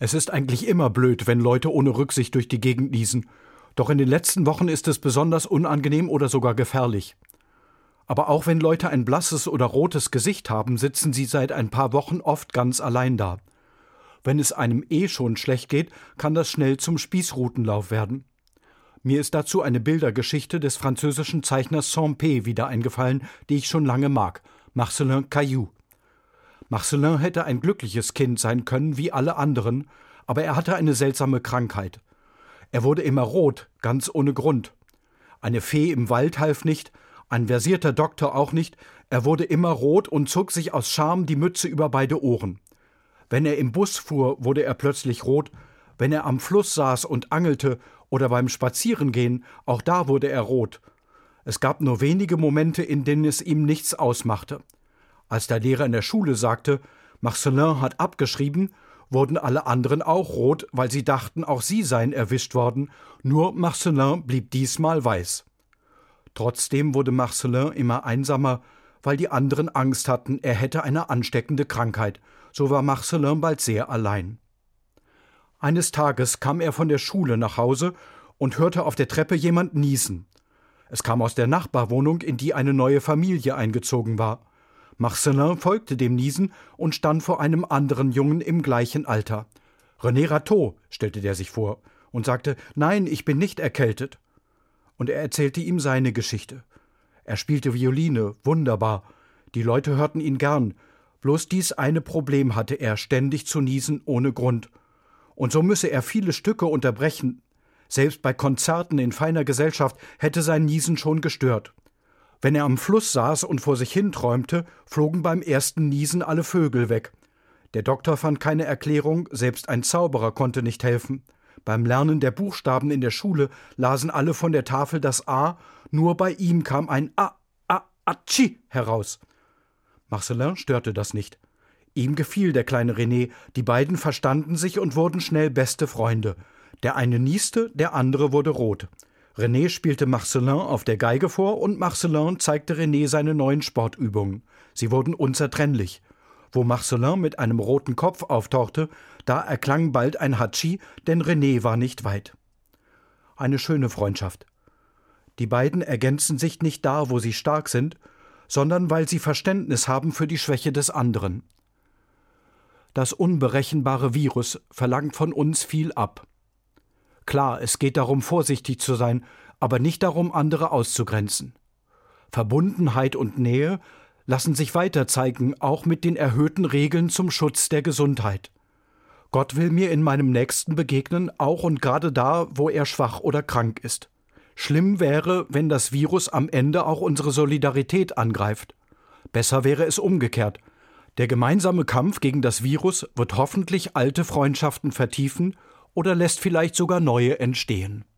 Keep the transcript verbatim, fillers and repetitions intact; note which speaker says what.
Speaker 1: Es ist eigentlich immer blöd, wenn Leute ohne Rücksicht durch die Gegend niesen. Doch in den letzten Wochen ist es besonders unangenehm oder sogar gefährlich. Aber auch wenn Leute ein blasses oder rotes Gesicht haben, sitzen sie seit ein paar Wochen oft ganz allein da. Wenn es einem eh schon schlecht geht, kann das schnell zum Spießrutenlauf werden. Mir ist dazu eine Bildergeschichte des französischen Zeichners Sampé wieder eingefallen, die ich schon lange mag, Marcellin Caillou. Marcellin hätte ein glückliches Kind sein können wie alle anderen, aber er hatte eine seltsame Krankheit. Er wurde immer rot, ganz ohne Grund. Eine Fee im Wald half nicht, ein versierter Doktor auch nicht, er wurde immer rot und zog sich aus Scham die Mütze über beide Ohren. Wenn er im Bus fuhr, wurde er plötzlich rot, wenn er am Fluss saß und angelte oder beim Spazierengehen, auch da wurde er rot. Es gab nur wenige Momente, in denen es ihm nichts ausmachte. Als der Lehrer in der Schule sagte, Marcellin hat abgeschrieben, wurden alle anderen auch rot, weil sie dachten, auch sie seien erwischt worden, nur Marcellin blieb diesmal weiß. Trotzdem wurde Marcellin immer einsamer, weil die anderen Angst hatten, er hätte eine ansteckende Krankheit. So war Marcellin bald sehr allein. Eines Tages kam er von der Schule nach Hause und hörte auf der Treppe jemand niesen. Es kam aus der Nachbarwohnung, in die eine neue Familie eingezogen war. Marcellin folgte dem Niesen und stand vor einem anderen Jungen im gleichen Alter. »René Rateau«, stellte der sich vor und sagte, »Nein, ich bin nicht erkältet.« Und er erzählte ihm seine Geschichte. Er spielte Violine, wunderbar. Die Leute hörten ihn gern. Bloß dies eine Problem hatte er, ständig zu niesen ohne Grund. Und so müsse er viele Stücke unterbrechen. Selbst bei Konzerten in feiner Gesellschaft hätte sein Niesen schon gestört. Wenn er am Fluss saß und vor sich hin träumte, flogen beim ersten Niesen alle Vögel weg. Der Doktor fand keine Erklärung, selbst ein Zauberer konnte nicht helfen. Beim Lernen der Buchstaben in der Schule lasen alle von der Tafel das A, nur bei ihm kam ein A, A, Atschi heraus. Marcellin störte das nicht. Ihm gefiel der kleine René, die beiden verstanden sich und wurden schnell beste Freunde. Der eine nieste, der andere wurde rot. René spielte Marcellin auf der Geige vor und Marcellin zeigte René seine neuen Sportübungen. Sie wurden unzertrennlich. Wo Marcellin mit einem roten Kopf auftauchte, da erklang bald ein Hatschi, denn René war nicht weit. Eine schöne Freundschaft. Die beiden ergänzen sich nicht da, wo sie stark sind, sondern weil sie Verständnis haben für die Schwäche des anderen. Das unberechenbare Virus verlangt von uns viel ab. Klar, es geht darum, vorsichtig zu sein, aber nicht darum, andere auszugrenzen. Verbundenheit und Nähe lassen sich weiter zeigen, auch mit den erhöhten Regeln zum Schutz der Gesundheit. Gott will mir in meinem Nächsten begegnen, auch und gerade da, wo er schwach oder krank ist. Schlimm wäre, wenn das Virus am Ende auch unsere Solidarität angreift. Besser wäre es umgekehrt. Der gemeinsame Kampf gegen das Virus wird hoffentlich alte Freundschaften vertiefen oder lässt vielleicht sogar neue entstehen.